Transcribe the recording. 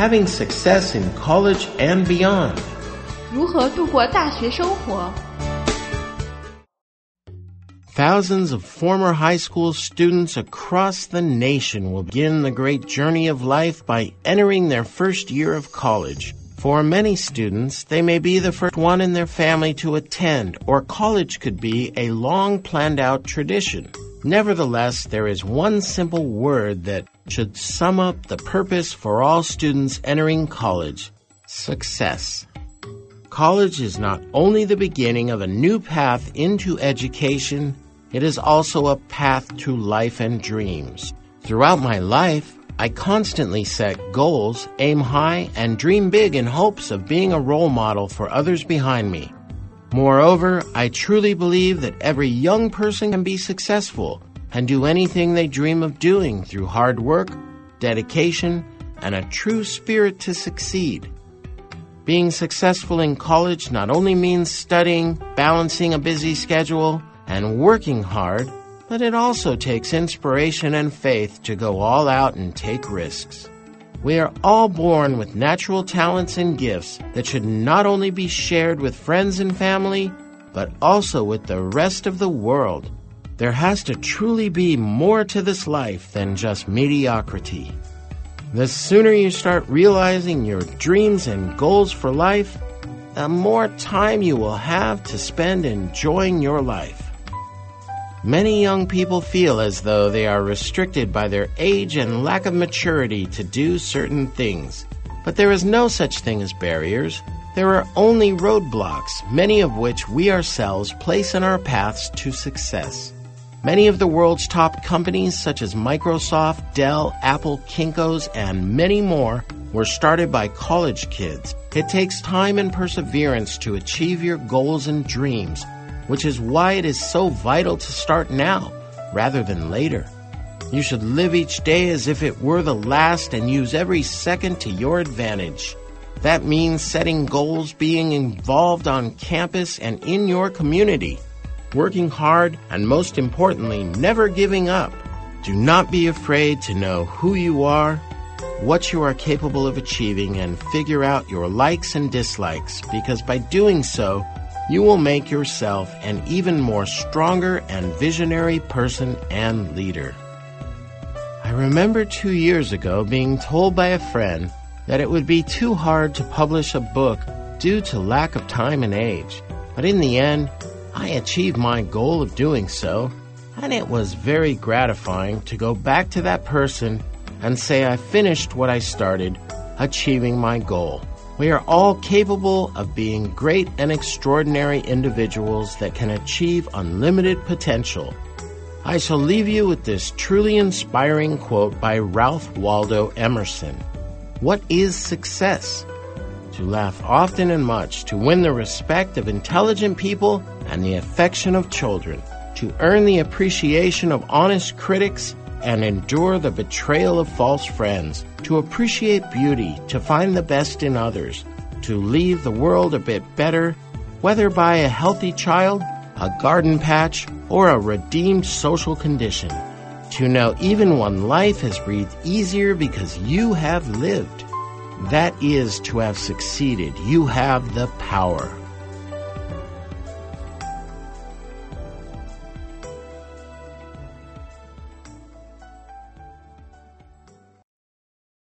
having success in college and beyond. 如何度过大学生活？ Thousands of former high school students across the nation will begin the great journey of life by entering their first year of college. For many students, they may be the first one in their family to attend, or college could be a long planned-out tradition. Nevertheless, there is one simple word that should sum up the purpose for all students entering college: success. College is not only the beginning of a new path into education, it is also a path to life and dreams. Throughout my life, I constantly set goals, aim high, and dream big in hopes of being a role model for others behind me. Moreover, I truly believe that every young person can be successful and do anything they dream of doing through hard work, dedication, and a true spirit to succeed. Being successful in college not only means studying, balancing a busy schedule, and working hard, but it also takes inspiration and faith to go all out and take risks. We are all born with natural talents and gifts that should not only be shared with friends and family, but also with the rest of the world. There has to truly be more to this life than just mediocrity. The sooner you start realizing your dreams and goals for life, the more time you will have to spend enjoying your life. Many young people feel as though they are restricted by their age and lack of maturity to do certain things. But there is no such thing as barriers. There are only roadblocks, many of which we ourselves place in our paths to success. Many of the world's top companies such as Microsoft, Dell, Apple, Kinko's, and many more were started by college kids. It takes time and perseverance to achieve your goals and dreams, which is why it is so vital to start now rather than later. You should live each day as if it were the last and use every second to your advantage. That means setting goals, being involved on campus and in your community, working hard, and most importantly, never giving up. Do not be afraid to know who you are, what you are capable of achieving, and figure out your likes and dislikes, because by doing so, you will make yourself an even more stronger and visionary person and leader. I remember 2 years ago being told by a friend that it would be too hard to publish a book due to lack of time and age. But in the end, I achieved my goal of doing so, and it was very gratifying to go back to that person and say I finished what I started, achieving my goal. We are all capable of being great and extraordinary individuals that can achieve unlimited potential. I shall leave you with this truly inspiring quote by Ralph Waldo Emerson. What is success? To laugh often and much, to win the respect of intelligent people and the affection of children, to earn the appreciation of honest critics and endure the betrayal of false friends, to appreciate beauty, to find the best in others, to leave the world a bit better, whether by a healthy child, a garden patch, or a redeemed social condition, to know even when life has breathed easier because you have lived. That is to have succeeded. You have the power.